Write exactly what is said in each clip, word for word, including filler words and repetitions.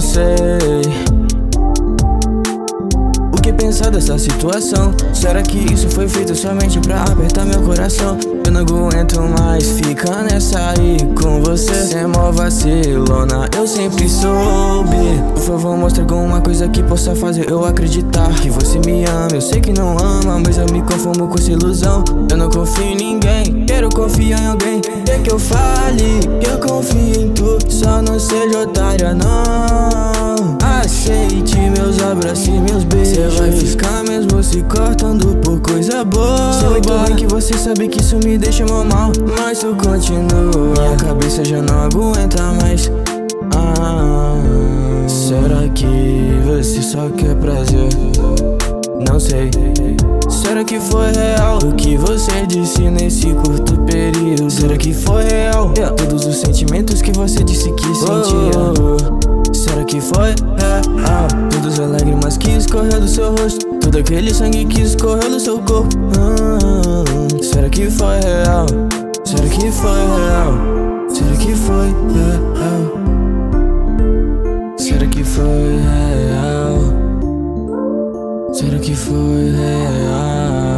sei o que pensar dessa situação. Será que isso foi feito somente pra apertar meu coração? Eu não aguento mais ficar nessa aí com você. Cê é mó vacilona, eu sempre soube. Por favor, mostra alguma coisa que possa fazer eu acreditar que você me ama. Eu sei que não ama, mas eu me conformo com essa ilusão. Eu não confio em ninguém, quero confiar em alguém. Quer que eu fale, que eu confio em tu, só não seja otária não. Aceite meus abraços e meus beijos. Cê vai ficar mesmo se cortando por coisa boa. Sei muito bem que você sabe que isso me deixa mal mal, mas tu continua, minha cabeça já não aguenta mais. Ah, será que você só quer prazer? Não sei. Será que foi real o que você disse nesse curto período? Será que foi real yeah. todos os sentimentos que você disse que sentia? Oh, será que foi real todas as lágrimas que escorreu do seu rosto, todo aquele sangue que escorreu do seu corpo? Ah, será que foi real? Será que foi real? Será que foi real? Será que foi real? Será que foi real?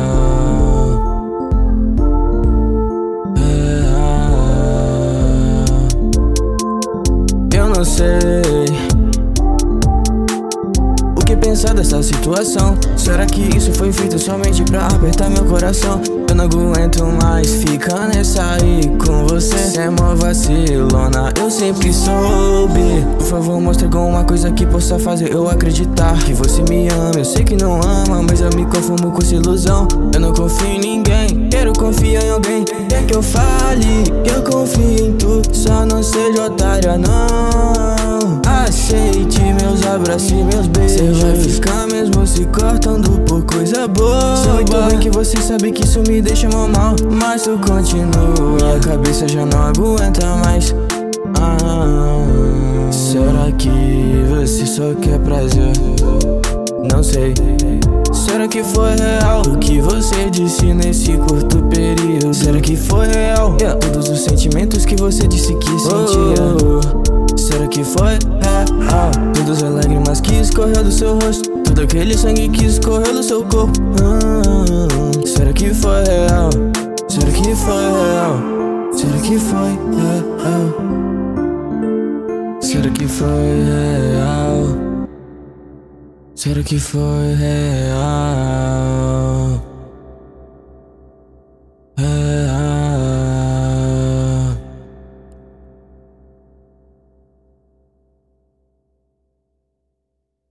Real. Eu não sei o que pensar dessa situação. Será que isso foi feito somente pra apertar meu coração? Eu não aguento mais ficar nessa aí com você. Cê é mó vacilona, eu sempre soube. Por favor, mostra alguma coisa que possa fazer eu acreditar que você me ama. Eu sei que não ama, mas eu me conformo com essa ilusão. Eu não confio em ninguém, quero confiar em alguém. Quer que eu fale, que eu confio em tu, só não seja otária não. Aceite meus abraços e meus beijos. Cê vai ficar mesmo se cortando por coisa boa. Sei muito bem que você sabe que isso me deixa mal mal, mas tu continua, minha cabeça já não aguenta mais. Ah, será que você só quer prazer? Não sei. Será que foi real o que você disse nesse curto período? Será que foi real yeah. todos os sentimentos que você disse que sentia? Oh, será que foi real todas as lágrimas que escorreu do seu rosto, todo aquele sangue que escorreu do seu corpo? Ah, será que foi real? Será que foi real? Será que foi real? Será que foi real? Será que foi real?